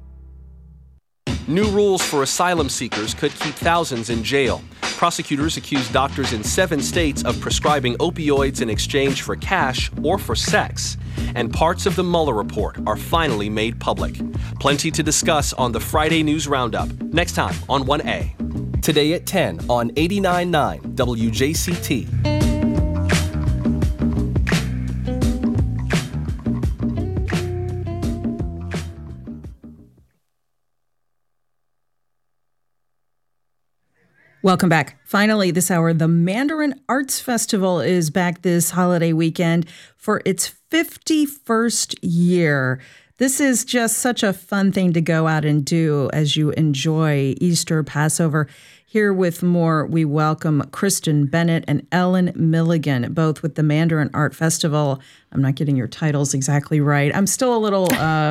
[SPEAKER 26] New rules for asylum seekers could keep thousands in jail. Prosecutors accuse doctors in 7 states of prescribing opioids in exchange for cash or for sex. And parts of the Mueller report are finally made public. Plenty to discuss on the Friday News Roundup. Next time on 1A. Today at 10 on 89.9 WJCT.
[SPEAKER 1] Welcome back. Finally, this hour, the Mandarin Arts Festival is back this holiday weekend for its 51st year. This is just such a fun thing to go out and do as you enjoy Easter, Passover. Here with more, we welcome Kristen Bennett and Ellen Milligan, both with the Mandarin Art Festival. I'm not getting your titles exactly right. I'm still a little,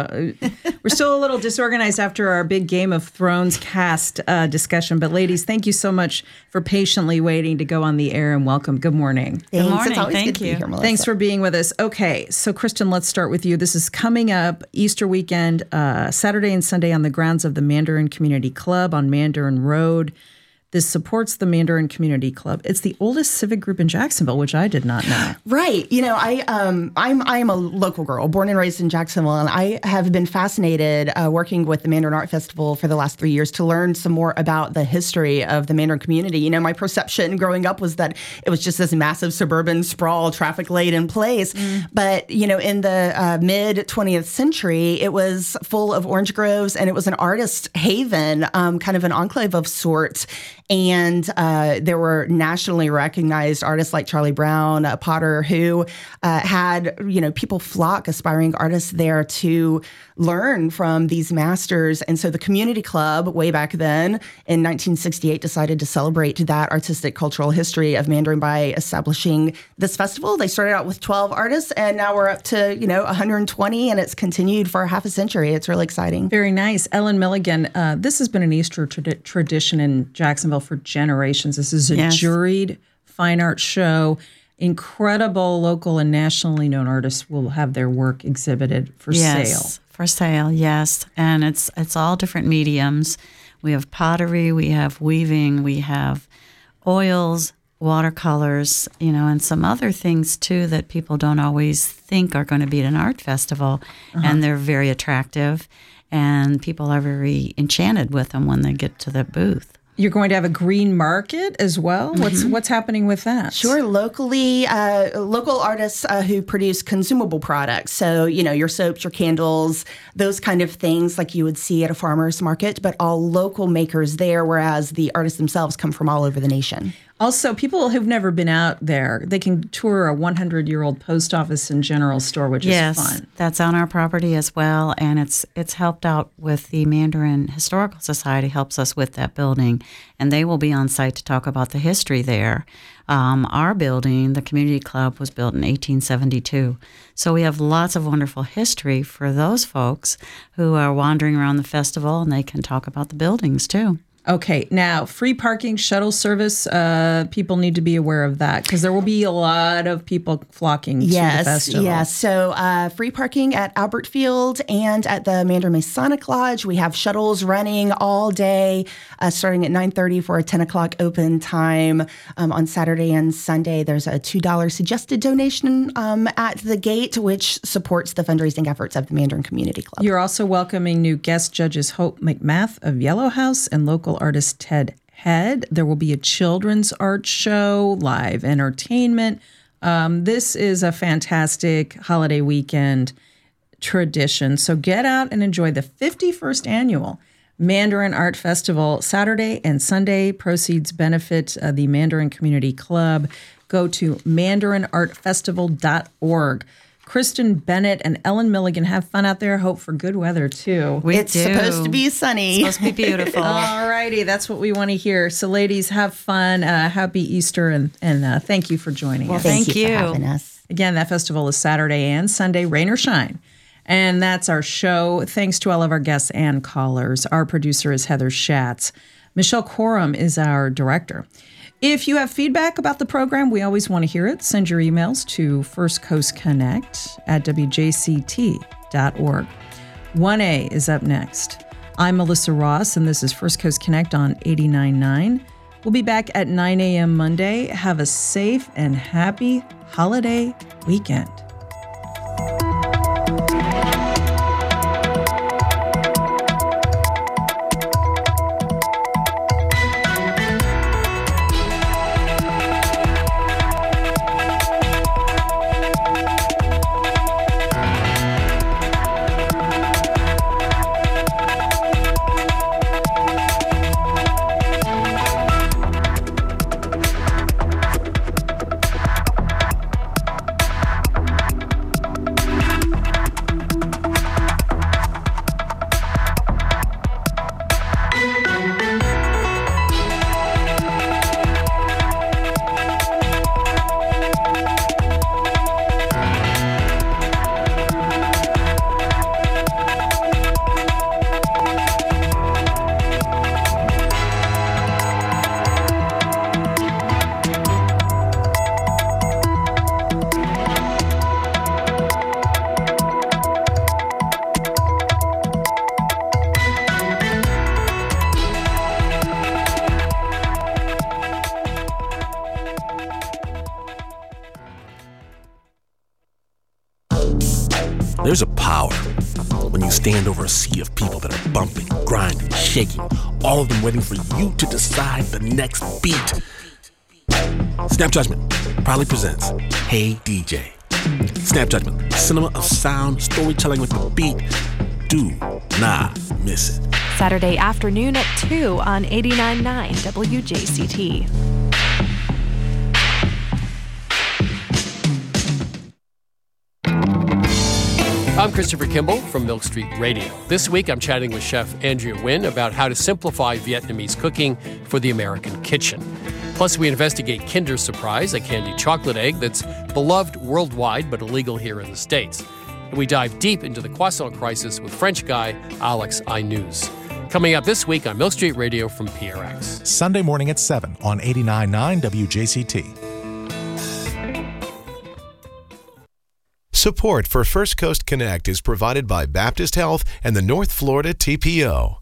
[SPEAKER 1] we're still a little disorganized after our big Game of Thrones cast discussion. But ladies, thank you so much for patiently waiting to go on the air, and welcome. Good morning.
[SPEAKER 27] Good morning. It's always good to be here, Melissa.
[SPEAKER 1] Thanks for being with us. Okay, so Kristen, let's start with you. This is coming up Easter weekend, Saturday and Sunday on the grounds of the Mandarin Community Club on Mandarin Road. This supports the Mandarin Community Club. It's the oldest civic group in Jacksonville, which I did not know.
[SPEAKER 27] Right. You know, I'm a local girl, born and raised in Jacksonville, and I have been fascinated working with the Mandarin Art Festival for the last 3 years to learn some more about the history of the Mandarin community. You know, my perception growing up was that it was just this massive suburban sprawl, traffic-laden place. But, you know, in the mid-20th century, it was full of orange groves, and it was an artist haven, kind of an enclave of sorts. And there were nationally recognized artists like Charlie Brown, Potter, who had, you know, people flock, aspiring artists there to learn from these masters. And so the community club, way back then in 1968, decided to celebrate that artistic cultural history of Mandarin by establishing this festival. They started out with 12 artists, and now we're up to, you know, 120, and it's continued for half a century. It's really exciting.
[SPEAKER 1] Very nice. Ellen Milligan, this has been an Easter tradition in Jacksonville for generations. This is a juried fine art show. Incredible local and nationally known artists will have their work exhibited for sale.
[SPEAKER 28] For sale, yes. And it's all different mediums. We have pottery, we have weaving, we have oils, watercolors, you know, and some other things too that people don't always think are going to be at an art festival. And they're very attractive, and people are very enchanted with them when they get to the booth.
[SPEAKER 1] You're going to have a green market as well? What's happening with that?
[SPEAKER 27] Sure. Locally, local artists who produce consumable products. So, you know, your soaps, your candles, those kind of things like you would see at a farmer's market, but all local makers there, whereas the artists themselves come from all over the nation.
[SPEAKER 1] Also, people who've never been out there, they can tour a 100-year-old post office and general store, which is fun.
[SPEAKER 28] Yes, that's on our property as well, and it's helped out with the Mandarin Historical Society, helps us with that building, and they will be on site to talk about the history there. Our building, the community club, was built in 1872, so we have lots of wonderful history for those folks who are wandering around the festival, and they can talk about the buildings too.
[SPEAKER 1] Okay, now free parking shuttle service. People need to be aware of that because there will be a lot of people flocking to the festival.
[SPEAKER 27] Yes. So free parking at Albert Field and at the Mandarin Masonic Lodge. We have shuttles running all day, starting at 9:30 for a 10 o'clock open time on Saturday and Sunday. There's a $2 suggested donation at the gate, which supports the fundraising efforts of the Mandarin Community Club.
[SPEAKER 1] You're also welcoming new guest judges Hope McMath of Yellow House and local artist Ted Head. There will be a children's art show, live entertainment. This is a fantastic holiday weekend tradition. So get out and enjoy the 51st annual Mandarin Art Festival. Saturday and Sunday proceeds benefit the Mandarin Community Club. Go to mandarinartfestival.org. Kristen Bennett and Ellen Milligan, have fun out there. Hope for good weather, too.
[SPEAKER 27] It's supposed to be sunny.
[SPEAKER 28] It's supposed to be beautiful.
[SPEAKER 1] All righty. That's what we want to hear. So, ladies, have fun. Happy Easter, and thank you for joining us.
[SPEAKER 27] Thank you for having us.
[SPEAKER 1] Again, that festival is Saturday and Sunday, rain or shine. And that's our show. Thanks to all of our guests and callers. Our producer is Heather Schatz. Michelle Corum is our director. If you have feedback about the program, we always want to hear it. Send your emails to firstcoastconnect@wjct.org. 1A is up next. I'm Melissa Ross, and this is First Coast Connect on 89.9. We'll be back at 9 a.m. Monday. Have a safe and happy holiday weekend.
[SPEAKER 2] There's a power when you stand over a sea of people that are bumping, grinding, shaking, all of them waiting for you to decide the next beat. Snap Judgment proudly presents Hey DJ. Snap Judgment, cinema of sound, storytelling with the beat. Do not miss it.
[SPEAKER 23] Saturday afternoon at 2 on 89.9 WJCT.
[SPEAKER 3] I'm Christopher Kimball from Milk Street Radio. This week I'm chatting with Chef Andrea Nguyen about how to simplify Vietnamese cooking for the American kitchen. Plus, we investigate Kinder Surprise, a candy chocolate egg that's beloved worldwide but illegal here in the States. And we dive deep into the croissant crisis with French guy Alex Aynouz. Coming up this week on Milk Street Radio from PRX.
[SPEAKER 20] Sunday morning at 7 on 89.9 WJCT.
[SPEAKER 4] Support for First Coast Connect is provided by Baptist Health and the North Florida TPO.